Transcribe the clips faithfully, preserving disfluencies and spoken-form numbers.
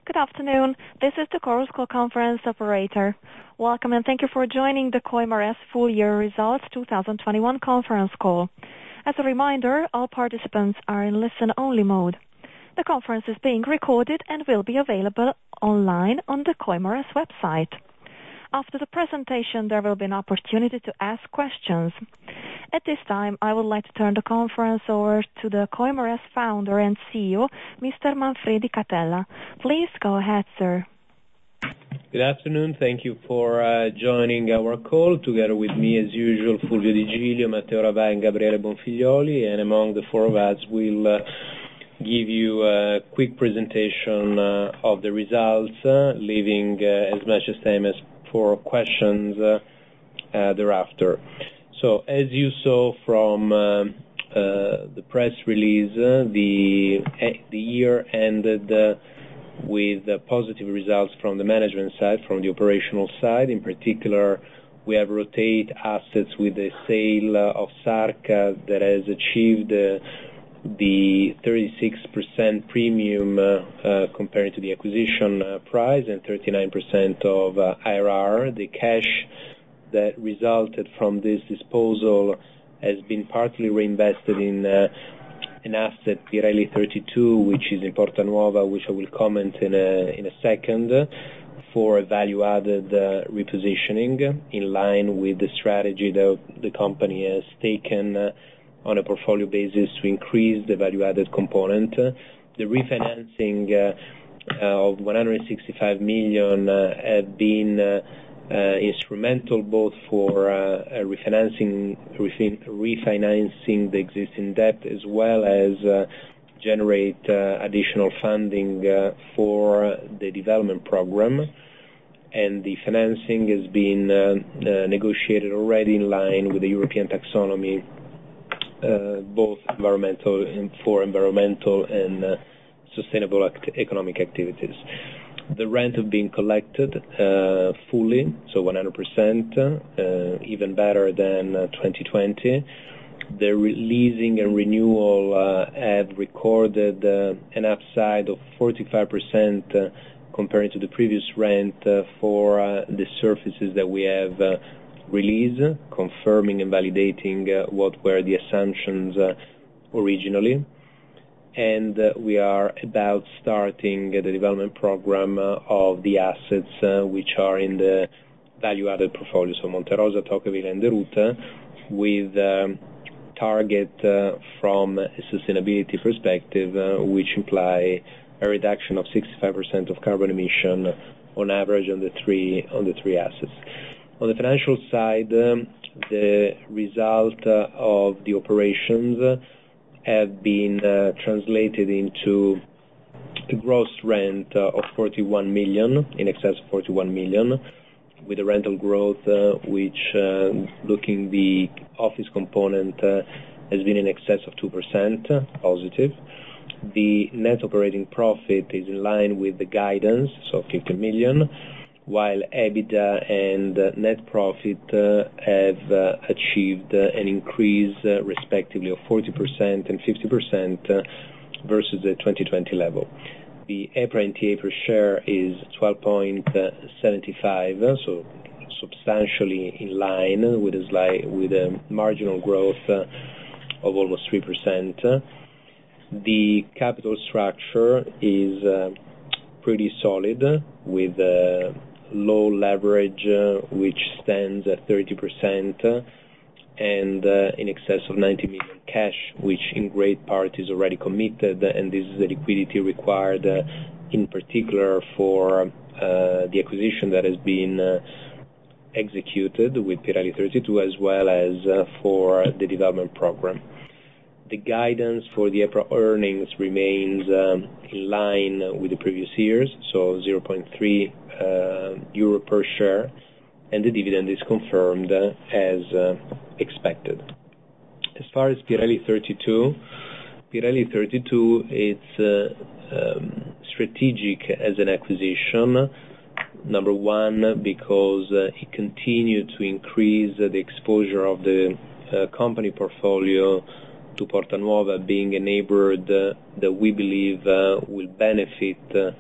Good afternoon. This is the Chorus Call conference operator. Welcome, and thank you for joining the Coimares Full Year Results twenty twenty-one conference call. As a reminder, all participants are in listen-only mode. The conference is being recorded and will be available online on the Coimares website. After the presentation, there will be an opportunity to ask questions. At this time, I would like to turn the conference over to the Coimares founder and C E O, Mister Manfredi Catella. Please go ahead, sir. Good afternoon. Thank you for uh, joining our call. Together with me, as usual, Fulvio Di Giglio, Matteo Ravà, and Gabriele Bonfiglioli. And among the four of us, we'll uh, give you a quick presentation uh, of the results, uh, leaving uh, as much as time as for questions uh, uh, thereafter. So, as you saw from uh, uh, the press release, uh, the the year ended uh, with uh, positive results from the management side, from the operational side. In particular, we have rotated assets with the sale uh, of Sarca that has achieved uh, the thirty-six percent premium uh, uh, compared to the acquisition uh, price and thirty-nine percent of uh, I R R. The cash that resulted from this disposal has been partly reinvested in uh, an asset, Pirelli thirty-two, which is in Porta Nuova, which I will comment in a, in a second, for a value-added uh, repositioning in line with the strategy that the company has taken uh, on a portfolio basis to increase the value-added component. The refinancing uh, of one hundred sixty-five million uh, have been uh, uh, instrumental both for uh, refinancing refinancing the existing debt as well as uh, generate uh, additional funding uh, for the development program. And the financing has been uh, uh, negotiated already in line with the European taxonomy, Uh, both environmental and for environmental and uh, sustainable act- economic activities. The rent have been collected uh, fully, so one hundred percent, uh, even better than uh, twenty twenty. The re- leasing and renewal uh, have recorded uh, an upside of forty-five percent uh, compared to the previous rent uh, for uh, the surfaces that we have uh, release, confirming and validating uh, what were the assumptions uh, originally. And uh, we are about starting uh, the development program uh, of the assets uh, which are in the value-added portfolio, so Monte Rosa, Tocqueville, and Deruta, with um, target uh, from a sustainability perspective, uh, which imply a reduction of sixty-five percent of carbon emission on average on the three on the three assets. On the financial side, um, the result uh, of the operations uh, have been uh, translated into a gross rent uh, of forty-one million, in excess of forty-one million, with a rental growth uh, which, uh, looking the office component, uh, has been in excess of two percent positive. The net operating profit is in line with the guidance, so fifty million. While EBITDA and uh, net profit uh, have uh, achieved uh, an increase uh, respectively of forty percent and fifty percent uh, versus the twenty twenty level. The EPRA N T A per share is twelve point seven five, so substantially in line with a, slight, with a marginal growth uh, of almost three percent. The capital structure is uh, pretty solid, with uh, low leverage, uh, which stands at thirty percent, uh, and uh, in excess of ninety million cash, which in great part is already committed, and this is the liquidity required uh, in particular for uh, the acquisition that has been uh, executed with Pirelli thirty-two, as well as uh, for the development program. The guidance for the EPRA earnings remains um, in line with the previous years, so zero point three uh, euro per share, and the dividend is confirmed uh, as uh, expected. As far as Pirelli thirty-two, Pirelli thirty-two it's uh, um, strategic as an acquisition. Number one, because uh, it continued to increase uh, the exposure of the uh, company portfolio to Porta Nuova, being a neighborhood uh, that we believe uh, will benefit uh,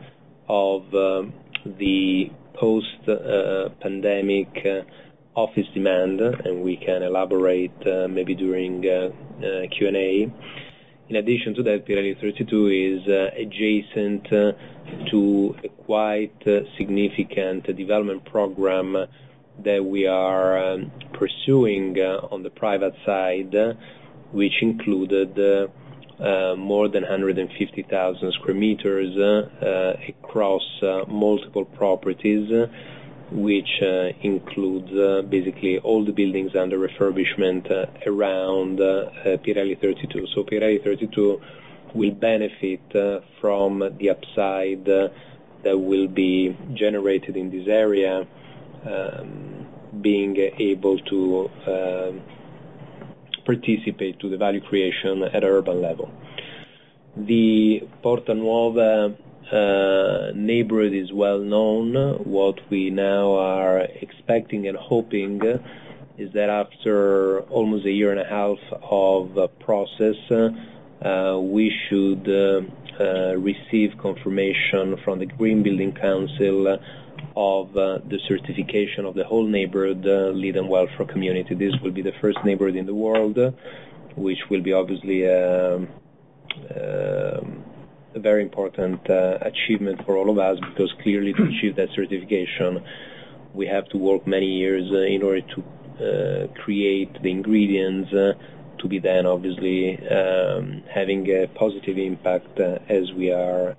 of um, the post-pandemic uh, office demand, and we can elaborate uh, maybe during uh, uh, Q and A. In addition to that, Pirelli thirty-two is uh, adjacent uh, to a quite uh, significant development program that we are um, pursuing uh, on the private side, uh, which included uh, uh, more than one hundred fifty thousand square meters uh, uh, across uh, multiple properties, uh, which uh, includes uh, basically all the buildings under refurbishment uh, around uh, uh, Pirelli thirty-two. So Pirelli thirty-two will benefit uh, from the upside uh, that will be generated in this area, um, being able to uh, participate to the value creation at urban level. The Porta Nuova uh, neighborhood is well known. What we now are expecting and hoping is that after almost a year and a half of uh, process, uh, we should uh, uh, receive confirmation from the Green Building Council of uh, the certification of the whole neighborhood uh, LEED and WELL for community. This will be the first neighborhood in the world, uh, which will be obviously uh, uh, a very important uh, achievement for all of us, because clearly to achieve that certification, we have to work many years uh, in order to uh, create the ingredients uh, to be then obviously um, having a positive impact uh, as we are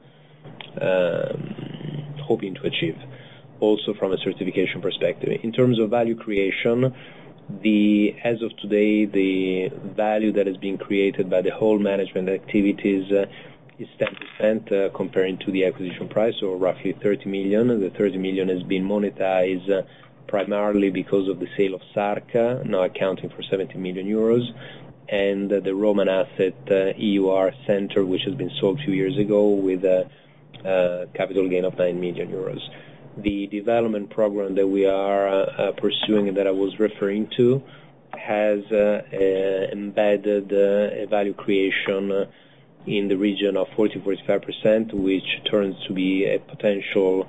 um, hoping to achieve, also from a certification perspective. In terms of value creation, the as of today, the value that is being created by the whole management activities uh, is ten percent uh, comparing to the acquisition price, or roughly thirty million. The thirty million has been monetized uh, primarily because of the sale of Sarca, now accounting for seventy million euros, and uh, the Roman asset uh, E U R Center, which has been sold a few years ago with a uh, capital gain of nine million euros. The development program that we are uh, pursuing and that I was referring to has uh, uh, embedded uh, a value creation uh, in the region of forty to forty-five percent, which turns to be a potential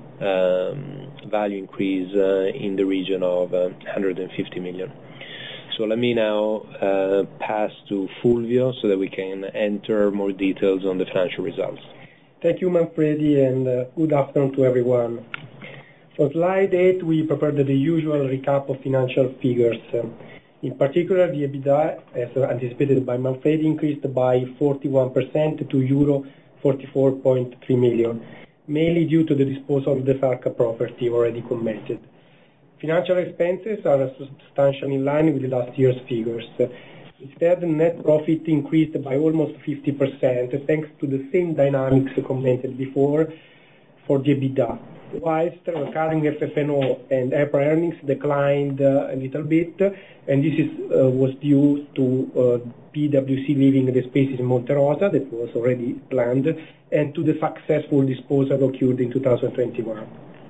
um, value increase uh, in the region of uh, one hundred fifty million. So let me now uh, pass to Fulvio so that we can enter more details on the financial results. Thank you, Manfredi, and uh, good afternoon to everyone. For slide eight, we prepared the usual recap of financial figures. In particular, the EBITDA, as anticipated by Manfredi, increased by forty-one percent to euro forty-four point three million, mainly due to the disposal of the Sarca property already commented. Financial expenses are substantially in line with last year's figures. Instead, net profit increased by almost fifty percent, thanks to the same dynamics commented before for the EBITDA, whilst recurring F F N O and EPRA earnings declined uh, a little bit, and this is, uh, was due to uh, P W C leaving the spaces in Monte Rosa that was already planned, and to the successful disposal occurred in two thousand twenty-one.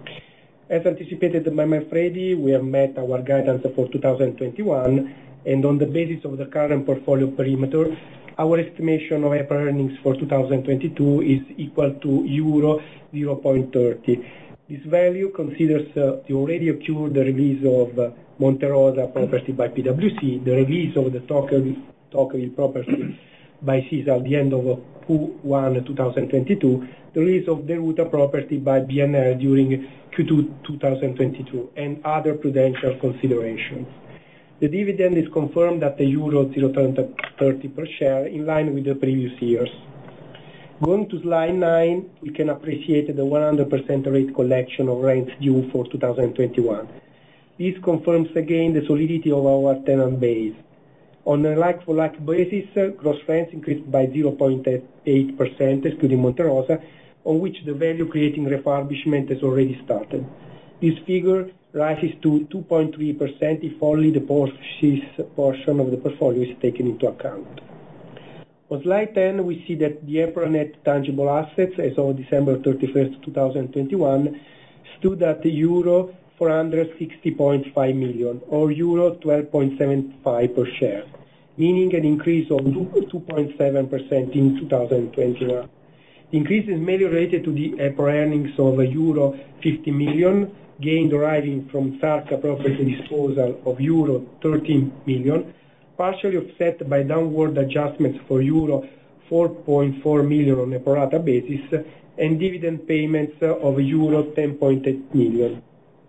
As anticipated by Manfredi, we have met our guidance for two thousand twenty-one, and on the basis of the current portfolio perimeter, our estimation of EPRA earnings for two thousand twenty-two is equal to euro zero point three zero. This value considers uh, the already occurred release of uh, Monte Rosa property by P W C, the release of the Tocqueville property by SISA at the end of Q one twenty twenty-two, the release of the Ruta property by B N L during Q two twenty twenty-two, and other prudential considerations. The dividend is confirmed at the euro zero point three zero per share, in line with the previous years. Going to slide nine, we can appreciate the one hundred percent rate collection of rents due for two thousand twenty-one. This confirms again the solidity of our tenant base. On a like-for-like basis, gross rents increased by zero point eight percent, excluding Monte Rosa, on which the value-creating refurbishment has already started. This figure rises to two point three percent if only the portion of the portfolio is taken into account. On slide ten, we see that the EPRA net tangible assets as of December thirty-first, two thousand twenty-one stood at euro four hundred sixty point five million, or euro twelve point seven five per share, meaning an increase of two point seven percent in two thousand twenty-one. The increase is mainly related to the EPRA earnings of euro fifty million, gain deriving from Sarca property disposal of euro thirteen million, partially offset by downward adjustments for euro four point four million on a pro rata basis and dividend payments of euro ten point eight million.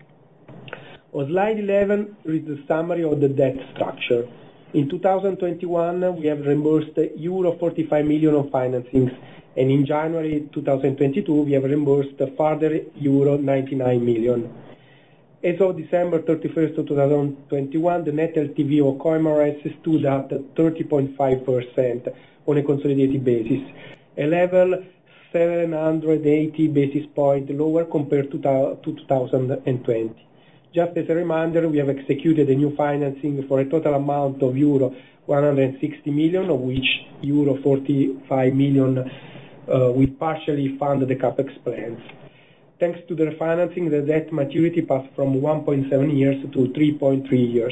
On slide eleven is the summary of the debt structure. In two thousand twenty-one, we have reimbursed euro forty-five million of financings, and in January two thousand twenty-two, we have reimbursed further euro ninety-nine million. As of December thirty-first, two thousand twenty-one, the net L T V of Coimar S stood at thirty point five percent on a consolidated basis, a level seven hundred eighty basis points lower compared to two thousand twenty. Just as a reminder, we have executed a new financing for a total amount of euro one hundred sixty million, of which euro forty-five million uh, will partially fund the capex plans. Thanks to the refinancing, the debt maturity passed from one point seven years to three point three years.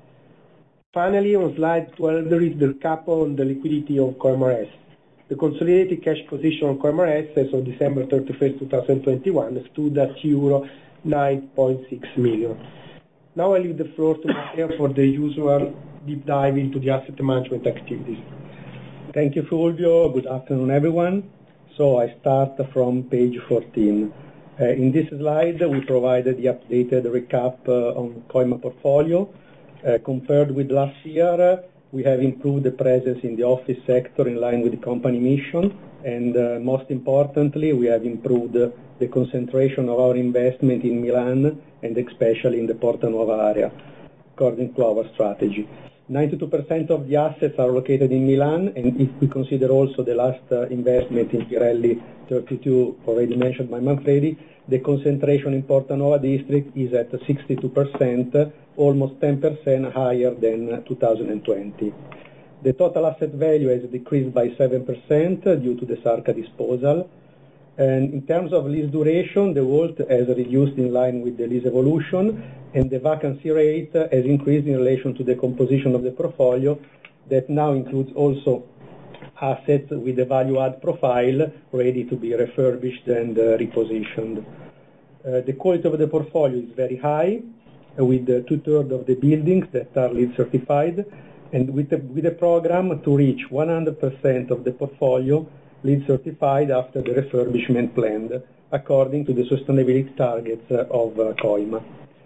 Finally, on slide twelve, there is the recap on the liquidity of Coimar S. The consolidated cash position of Coimar S as of December thirty-first, two thousand twenty-one stood at euro nine point six million. Now I leave the floor to Matteo for the usual deep dive into the asset management activities. Thank you, Fulvio. Good afternoon, everyone. So I start from page fourteen. Uh, in this slide, we provided the updated recap uh, on Coimar portfolio. Uh, compared with last year, we have improved the presence in the office sector in line with the company mission, and uh, most importantly, we have improved uh, the concentration of our investment in Milan and especially in the Porta Nuova area, according to our strategy. ninety-two percent of the assets are located in Milan, and if we consider also the last uh, investment in Pirelli thirty-two, already mentioned by Manfredi, the concentration in Porta Nuova district is at sixty-two percent, almost ten percent higher than two thousand twenty. The total asset value has decreased by seven percent due to the Sarca disposal. And in terms of lease duration, the W A L T has reduced in line with the lease evolution, and the vacancy rate has increased in relation to the composition of the portfolio that now includes also assets with a value-add profile ready to be refurbished and uh, repositioned. Uh, the quality of the portfolio is very high, uh, with uh, two-thirds of the buildings that are LEED certified, and with a, with a program to reach one hundred percent of the portfolio LEED certified after the refurbishment planned, according to the sustainability targets uh, of uh, Coimar.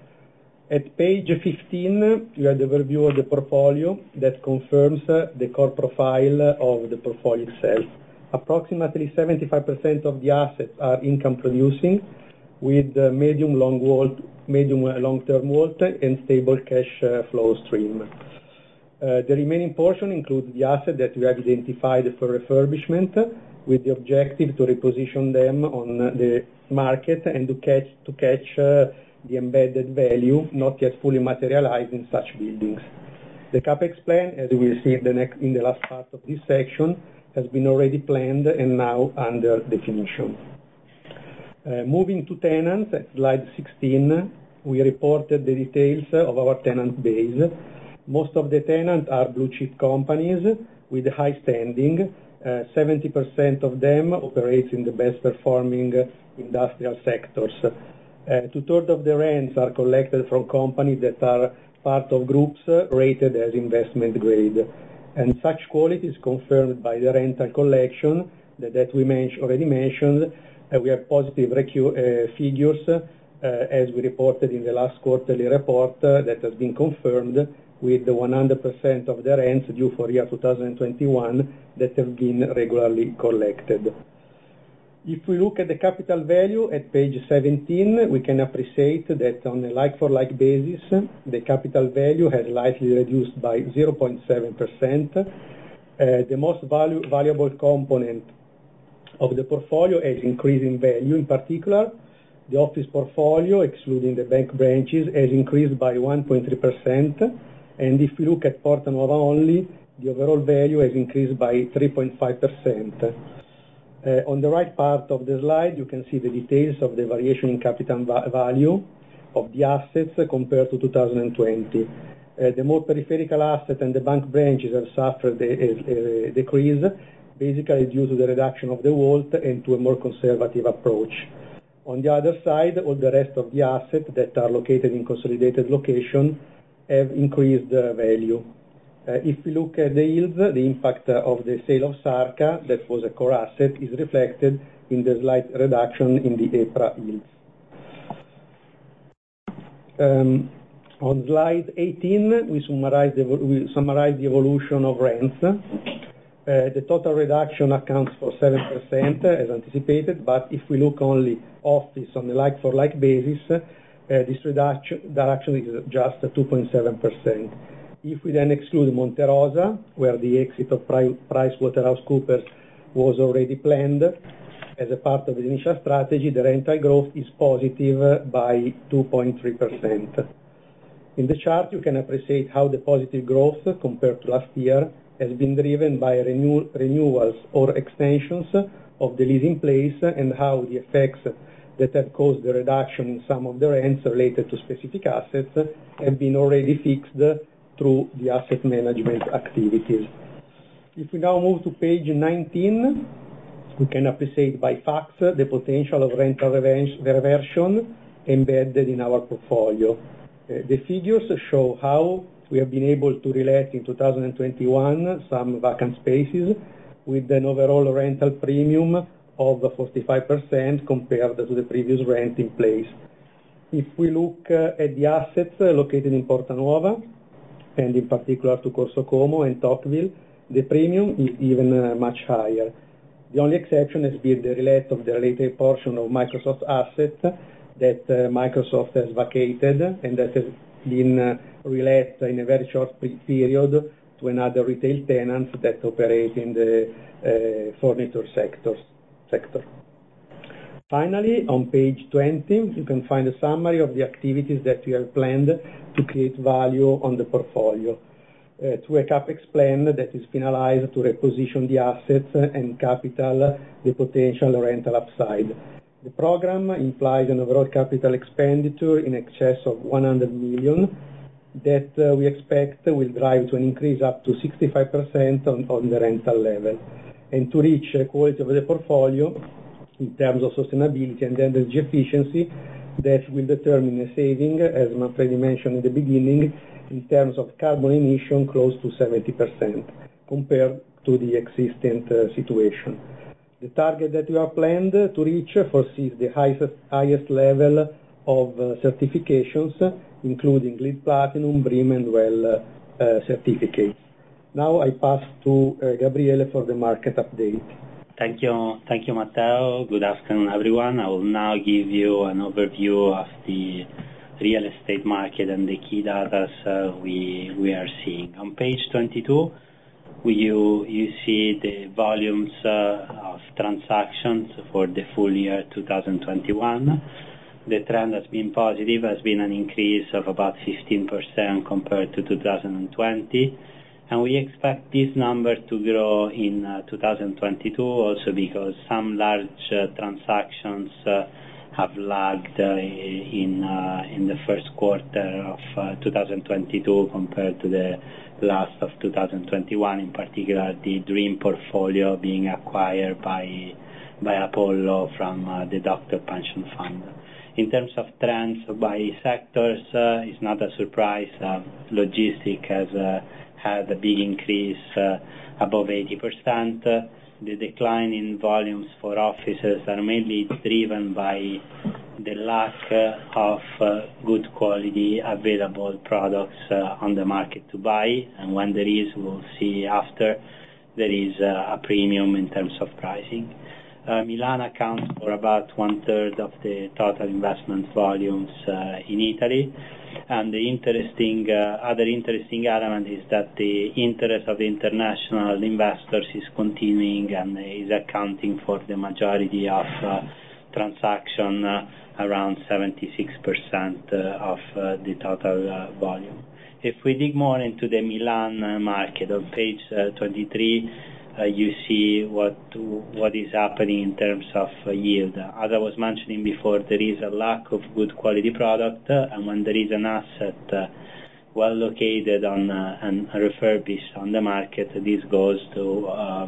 At page fifteen, you have the overview of the portfolio that confirms uh, the core profile of the portfolio itself. Approximately seventy-five percent of the assets are income producing, with uh, medium long volt, medium uh, long-term volt and stable cash uh, flow stream. Uh, the remaining portion includes the assets that we have identified for refurbishment, with the objective to reposition them on the market and to catch to catch uh, the embedded value not yet fully materialized in such buildings. The capex plan, as we will see in the, next, in the last part of this section, has been already planned and now under definition. Uh, moving to tenants, at slide sixteen, we reported the details of our tenant base. Most of the tenants are blue chip companies with high standing. Uh, seventy percent of them operates in the best performing industrial sectors. Uh, two-thirds of the rents are collected from companies that are part of groups uh, rated as investment grade. And such quality is confirmed by the rental collection that, that we mention, already mentioned. Uh, we have positive recu- uh, figures uh, as we reported in the last quarterly report uh, that has been confirmed with the one hundred percent of the rents due for year two thousand twenty-one that have been regularly collected. If we look at the capital value at page seventeen, we can appreciate that on a like-for-like basis, the capital value has slightly reduced by zero point seven percent. Uh, the most value, valuable component of the portfolio has increased in value. In particular, the office portfolio, excluding the bank branches, has increased by one point three percent. And if we look at Porta Nuova only, the overall value has increased by three point five percent. Uh, on the right part of the slide, you can see the details of the variation in capital va- value of the assets compared to two thousand twenty. Uh, the more peripheral assets and the bank branches have suffered a, a, a decrease. basically due to the reduction of the WALT and to a more conservative approach. On the other side, all the rest of the assets that are located in consolidated location have increased uh, value. Uh, if we look at the yields, the impact uh, of the sale of Sarca, that was a core asset, is reflected in the slight reduction in the EPRA yields. Um, on slide eighteen, we summarize the, we summarize the evolution of rents. Uh, the total reduction accounts for seven percent, uh, as anticipated, but if we look only office on a like-for-like basis, uh, this reduction, reduction is just two point seven percent. If we then exclude Monte Rosa, where the exit of PricewaterhouseCoopers was already planned as a part of the initial strategy, the rental growth is positive by two point three percent. In the chart, you can appreciate how the positive growth compared to last year has been driven by renew renewals or extensions of the lease in place, and how the effects that have caused the reduction in some of the rents related to specific assets have been already fixed through the asset management activities. If we now move to page nineteen, we can appreciate by facts the potential of rental reversion embedded in our portfolio. Uh, the figures show how we have been able to relet in two thousand twenty-one some vacant spaces with an overall rental premium of forty-five percent compared to the previous rent in place. If we look uh, at the assets uh, located in Porta Nuova, and in particular to Corso Como and Tocqueville, the premium is even uh, much higher. The only exception has been the relet of the related portion of Microsoft assets that uh, Microsoft has vacated and that has been uh, relet in a very short period to another retail tenant that operate in the uh, furniture sector. sector. Finally, on page twenty, you can find a summary of the activities that we have planned to create value on the portfolio. Uh, through a CapEx plan that is finalized to reposition the assets and capital the potential rental upside. The program implies an overall capital expenditure in excess of one hundred million that uh, we expect will drive to an increase up to sixty-five percent on, on the rental level. And to reach the quality of the portfolio in terms of sustainability and energy efficiency, that will determine a saving, as Manfredi mentioned in the beginning, in terms of carbon emission close to seventy percent compared to the existing uh, situation. The target that we are planned to reach foresees the highest, highest level of uh, certifications, including LEED Platinum, BREEAM, and WELL uh, uh, certificates. Now I pass to uh, Gabriele for the market update. Thank you, thank you, Matteo. Good afternoon, everyone. I will now give you an overview of the real estate market and the key data uh, we we are seeing. On page twenty-two, we, you you see the volumes uh, of transactions for the full year two thousand twenty-one. The trend has been positive, has been an increase of about fifteen percent compared to two thousand twenty. And we expect this number to grow in uh, two thousand twenty-two also because some large uh, transactions uh, have lagged uh, in uh, in the first quarter of uh, two thousand twenty-two compared to the last of two thousand twenty-one, in particular the Dream portfolio being acquired by by Apollo from uh, the Doctor Pension Fund. In terms of trends by sectors, uh, it's not a surprise. Uh, logistic has uh, had a big increase uh, above eighty percent. Uh, the decline in volumes for offices are mainly driven by the lack uh, of uh, good quality available products uh, on the market to buy, and when there is, we'll see after, there is uh, a premium in terms of pricing. Uh, Milan accounts for about one-third of the total investment volumes uh, in Italy. And the interesting, uh, other interesting element is that the interest of the international investors is continuing and is accounting for the majority of uh, transaction, uh, around seventy-six percent uh, of uh, the total uh, volume. If we dig more into the Milan uh, market, on page uh, twenty-three, uh, you see what what is happening in terms of uh, yield. As I was mentioning before, there is a lack of good quality product, uh, and when there is an asset uh, well located on uh, and refurbished on the market, this goes to um,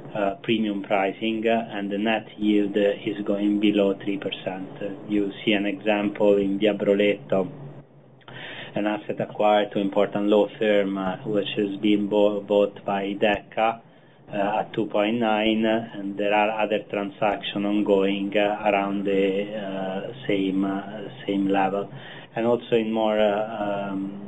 uh, premium pricing, uh, and the net yield uh, is going below three percent. Uh, you see an example in Via Broletto, an asset acquired to important law firm, uh, which has been bo- bought by Decca uh, at two point nine, and there are other transactions ongoing uh, around the uh, same uh, same level, and also in more uh, um,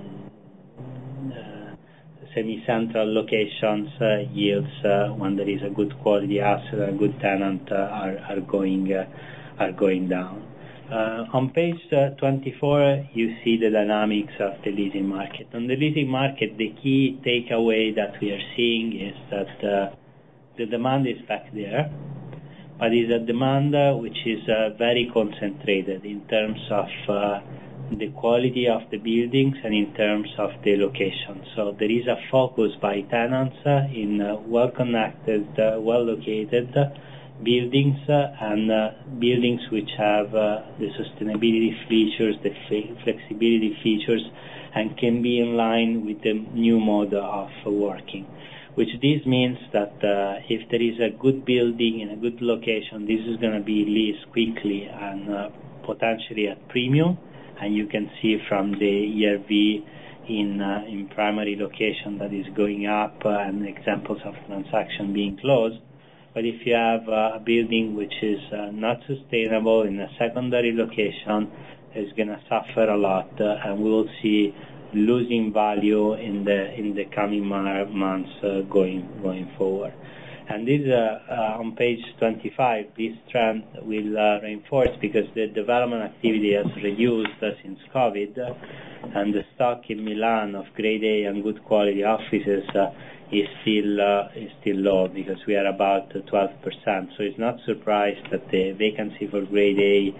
semi-central locations, uh, yields uh, when there is a good quality asset, a good tenant, uh, are are going uh, are going down. Uh, on page uh, twenty-four, you see the dynamics of the leasing market. On the leasing market, the key takeaway that we are seeing is that uh, the demand is back there, but it's a demand uh, which is uh, very concentrated in terms of uh, the quality of the buildings and in terms of the location. So there is a focus by tenants uh, in uh, well-connected, uh, well-located uh, buildings uh, and uh, buildings which have uh, the sustainability features, the flexibility features, and can be in line with the new mode of working. Which this means that uh, if there is a good building in a good location, this is going to be leased quickly and uh, potentially at premium. And you can see from the E R V in uh, in primary location that is going up uh, and examples of transaction being closed. But if you have uh, a building which is uh, not sustainable in a secondary location, it's going to suffer a lot, uh, and we will see losing value in the in the coming months uh, going going forward. And this, uh, uh, on page twenty-five, this trend will uh, reinforce because the development activity has reduced uh, since COVID, uh, and the stock in Milan of grade A and good quality offices uh, is still uh, is still low because we are about twelve percent. So it's not surprised that the vacancy for grade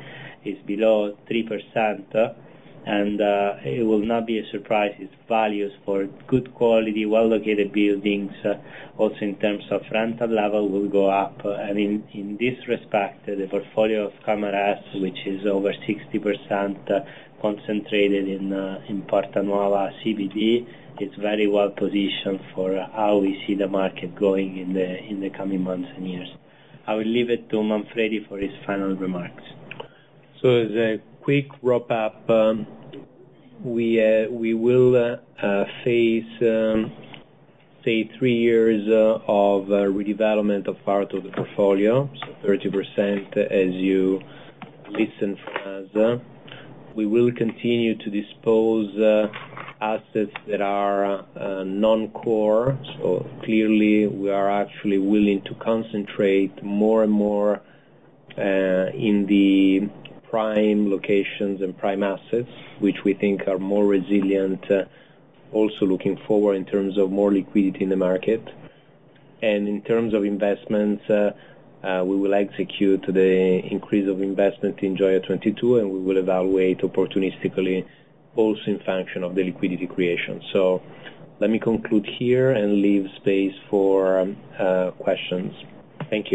A is below three percent. Uh, and uh, it will not be a surprise if values for good quality, well-located buildings, uh, also in terms of rental level, will go up. Uh, and in, in this respect, uh, the portfolio of Camera S, which is over sixty percent uh, concentrated in, uh, in Porta Nuova C B D, is very well positioned for uh, how we see the market going in the in the coming months and years. I will leave it to Manfredi for his final remarks. So as a quick wrap-up, um, we uh, we will uh, uh, face, um, say, three years uh, of uh, redevelopment of part of the portfolio, so thirty percent as you listen from us. We will continue to dispose uh, assets that are uh, non-core, so clearly we are actually willing to concentrate more and more uh, in the prime locations and prime assets, which we think are more resilient, uh, also looking forward in terms of more liquidity in the market. And in terms of investments, uh, uh, we will execute the increase of investment in Gioia twenty-two, and we will evaluate opportunistically also in function of the liquidity creation. So let me conclude here and leave space for um, uh, questions. Thank you.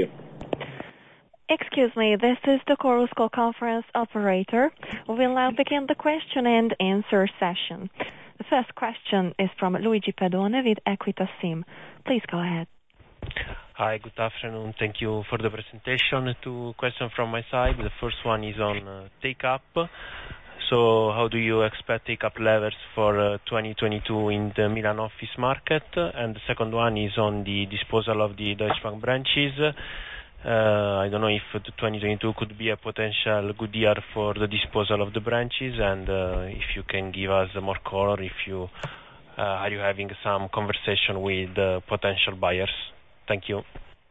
Excuse me, this is the Chorus Call conference operator. We will now begin the question and answer session. The first question is from Luigi Pedone with Equita SIM. Please go ahead. Hi, good afternoon. Thank you for the presentation. Two questions from my side. The first one is on uh, take-up. So how do you expect take-up levels for uh, twenty twenty-two in the Milan office market? And the second one is on the disposal of the Deutsche Bank branches. Uh, I don't know if twenty twenty-two could be a potential good year for the disposal of the branches, and uh, if you can give us more color, if you uh, are you having some conversation with uh, potential buyers? Thank you.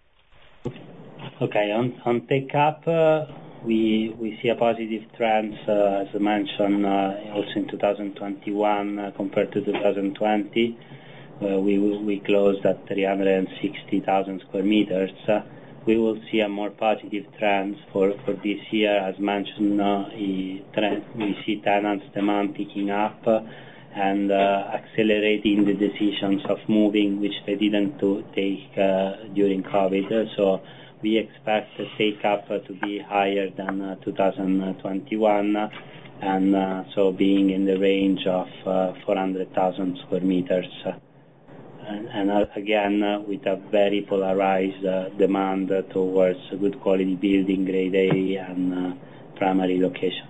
Okay, on, on take-up, uh, we we see a positive trend, uh, as I mentioned, uh, also in two thousand twenty-one uh, compared to two thousand twenty. Uh, we we closed at three hundred sixty thousand square meters. Uh, we will see a more positive trend for, for this year. As mentioned, uh, trend, we see tenants demand picking up uh, and uh, accelerating the decisions of moving, which they didn't to take uh, during COVID. So we expect the take-up uh, to be higher than uh, two thousand twenty-one, uh, and uh, so being in the range of uh, four hundred thousand square meters. Uh, and, and uh, again, uh, with a very polarized uh, demand uh, towards good quality building, grade A, and uh, primary locations.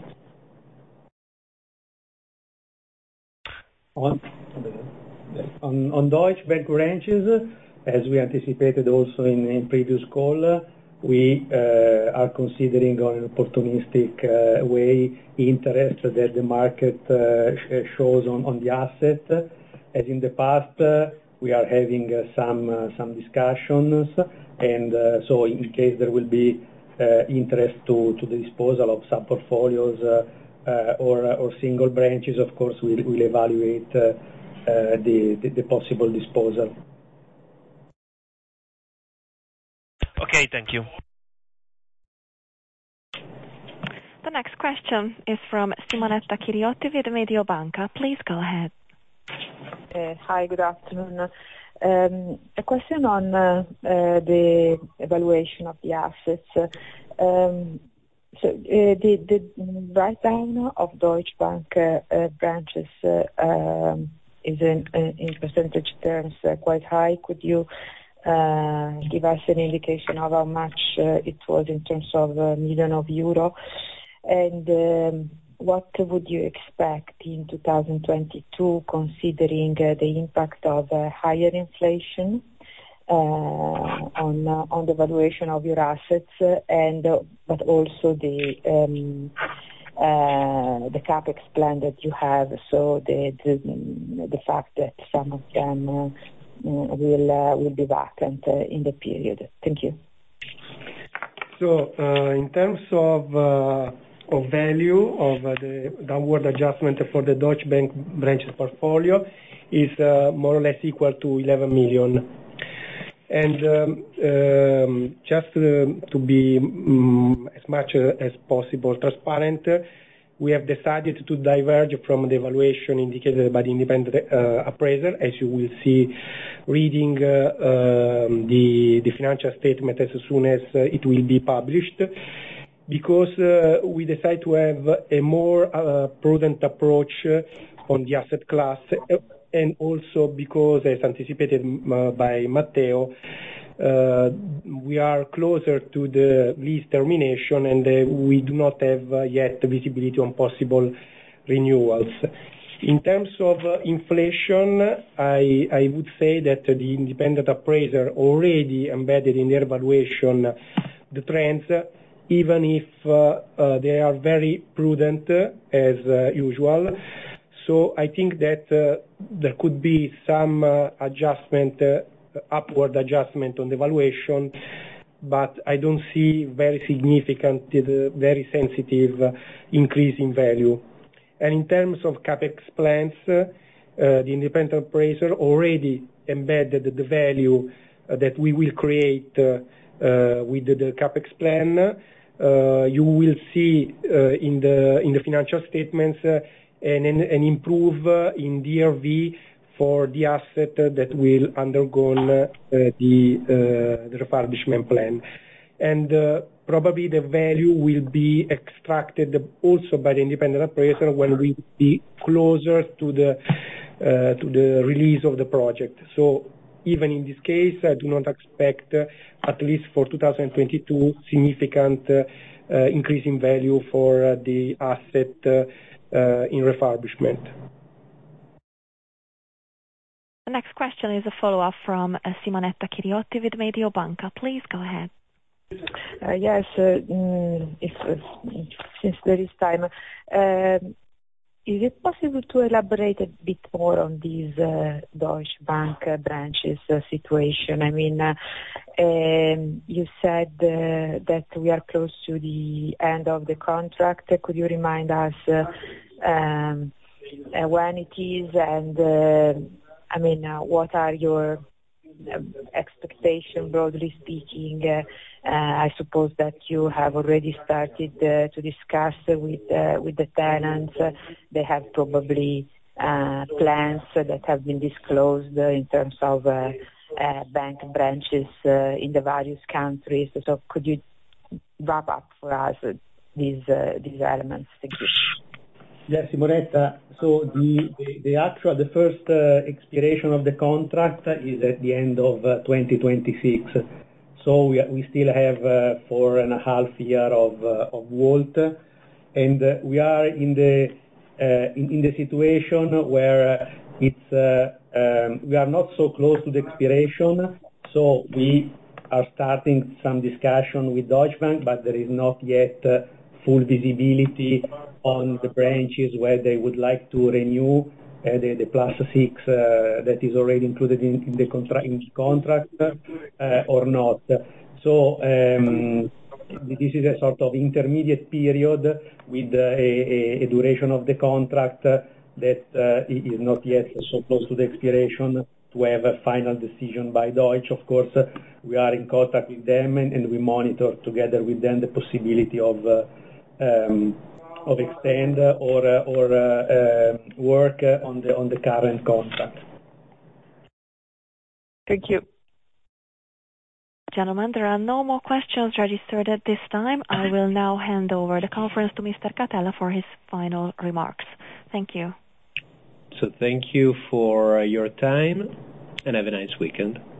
On, on, on Deutsche Bank branches, as we anticipated also in, in previous call, uh, we uh, are considering on an opportunistic uh, way interest that the market uh, sh shows on, on the asset. As in the past, uh, we are having uh, some uh, some discussions, and uh, so in case there will be uh, interest to, to the disposal of sub portfolios uh, uh, or or single branches, of course we'll, we'll evaluate uh, uh, the, the the possible disposal. Okay, thank you. The next question is from Simonetta Chiriotti with Mediobanca. Please go ahead. Uh, hi, good afternoon. Um, a question on uh, uh, the evaluation of the assets. Um, so uh, the, the write-down of Deutsche Bank uh, uh, branches uh, um, is in, in percentage terms uh, quite high. Could you uh, give us an indication of how much uh, it was in terms of uh, million of euro? And um, what would you expect in two thousand twenty-two, considering uh, the impact of uh, higher inflation uh, on uh, on the valuation of your assets, uh, and uh, but also the um, uh, the capex plan that you have? So the the, the fact that some of them uh, will uh, will be vacant uh, in the period. Thank you. So uh, in terms of uh, of value of uh, the downward adjustment for the Deutsche Bank branches portfolio is uh, more or less equal to eleven million. And um, um, just uh, to be um, as much uh, as possible transparent, uh, we have decided to diverge from the evaluation indicated by the independent uh, appraiser, as you will see reading uh, um, the, the financial statement as soon as uh, it will be published, because uh, we decided to have a more uh, prudent approach uh, on the asset class, uh, and also because, as anticipated uh, by Matteo, uh, we are closer to the lease termination, and uh, we do not have uh, yet visibility on possible renewals. In terms of uh, inflation, I, I would say that the independent appraiser already embedded in their evaluation the trends, even if uh, uh, they are very prudent uh, as uh, usual. So I think that uh, there could be some uh, adjustment, uh, upward adjustment on the valuation, but I don't see very significant, uh, very sensitive uh, increase in value. And in terms of capex plans, uh, uh, the independent appraiser already embedded the value uh, that we will create uh, uh, with the, the capex plan. Uh, you will see uh, in the in the financial statements uh, an, an improve uh, in D R V for the asset uh, that will undergo uh, the, uh, the refurbishment plan. And uh, probably the value will be extracted also by the independent appraiser when we be closer to the uh, to the release of the project. So even in this case, I do not expect, uh, at least for two thousand twenty-two, significant uh, uh, increase in value for uh, the asset uh, uh, in refurbishment. The next question is a follow-up from uh, Simonetta Chiriotti with Mediobanca. Please go ahead. Uh, yes, uh, mm, if, uh, since there is time, uh, is it possible to elaborate a bit more on these uh, Deutsche Bank uh, branches uh, situation? I mean, uh, um, you said uh, that we are close to the end of the contract. Could you remind us uh, um, uh, when it is, and uh, I mean, uh, what are your uh, expectations, broadly speaking? Uh, Uh, I suppose that you have already started uh, to discuss with uh, with the tenants. Uh, they have probably uh, plans that have been disclosed uh, in terms of uh, uh, bank branches uh, in the various countries. So could you wrap up for us uh, these uh, these elements? Thank you. Yes, Simonetta. So the, the, the actual, the first uh, expiration of the contract is at the end of uh, twenty twenty-six. So we, we still have uh, four and a half year of, uh, of WALT, and uh, we are in the, uh, in, in the situation where uh, it's, uh, um, we are not so close to the expiration, so we are starting some discussion with Deutsche Bank, but there is not yet uh, full visibility on the branches where they would like to renew uh, the, the plus six uh, that is already included in, in the contra in contract uh, or not. So um, this is a sort of intermediate period with uh, a, a duration of the contract that uh, is not yet so close to the expiration to have a final decision by Deutsche. Of course, uh, we are in contact with them, and, and we monitor together with them the possibility of uh, um, of extend or uh, or uh, uh, work uh, on the on the current contract. Thank you. Gentlemen, there are no more questions registered at this time. I will now hand over the conference to Mister Catella for his final remarks. Thank you. So thank you for your time, and have a nice weekend.